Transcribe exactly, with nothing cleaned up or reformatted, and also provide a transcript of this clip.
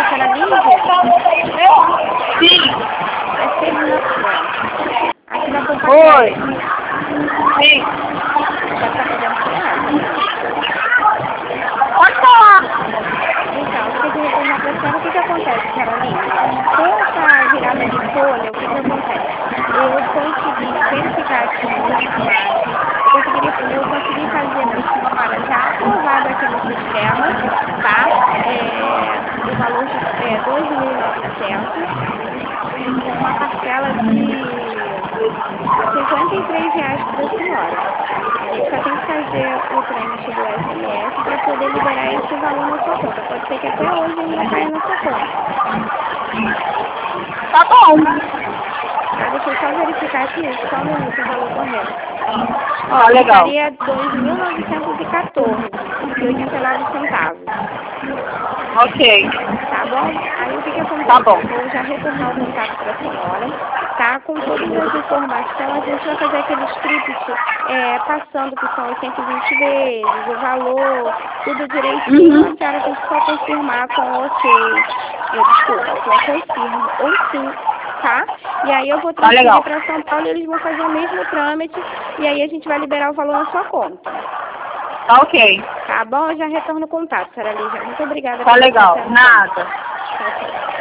senhora Lígia? Sim. É Celina. Aqui na Pompa Oi. Sim. Já tá podendo falar? Pode falar. Então, eu queria retornar para a senhora o que que acontece, senhora Lígia. Com essa virada de folha, o que que acontece? Eu consegui verificar aqui no Smartmark, eu consegui, eu consegui fazer para a senhora já aprovado aqui no sistema, tá? É, o valor de é, dois mil e novecentos, com uma parcela de cinquenta e três reais para a senhora. A gente só tem que fazer o trâmite do S M S para poder liberar esse valor na sua conta. Pode ser que até hoje ainda caia na sua conta. Tá bom. Tá, deixa eu só verificar aqui, só um minuto, o valor correto. Ah, legal. Ficaria dois mil novecentos e quatorze e oitenta e nove centavos. Ok. Tá bom? Aí o que que acontece? Tá bom. Eu vou já retornar o contato para a senhora, tá? Com todas as informações, a gente vai fazer aquele script é, passando que são as cento e vinte vezes, o valor, tudo direitinho. A Uhum. senhora tem que só confirmar com ok. É, desculpa, com confirmo ou sim, tá? E aí eu vou Tá transferir legal. para São Paulo e eles vão fazer o mesmo trâmite e aí a gente vai liberar o valor na sua conta. Tá ok. Tá bom? Eu já retorno o contato, senhora Lígia. Muito obrigada Tá pela sua legal. atenção. Nada. Tchau, tchau.